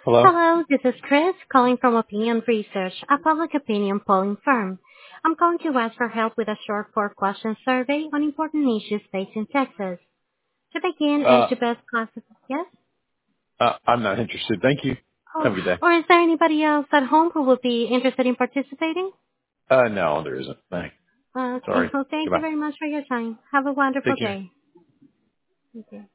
Hello? Hello, this is Chris calling from Opinion Research, a public opinion polling firm. I'm calling to ask for help with a short four-question survey on important issues facing Texas. To begin, is Uh, your best possible yes? I'm not interested. Thank you. Oh, Have a good day. or is there anybody else at home who would be interested in participating? No, there isn't. Thanks. Okay, Sorry. well, thank you Goodbye. very much for your time. Have a wonderful Take care. day. Okay.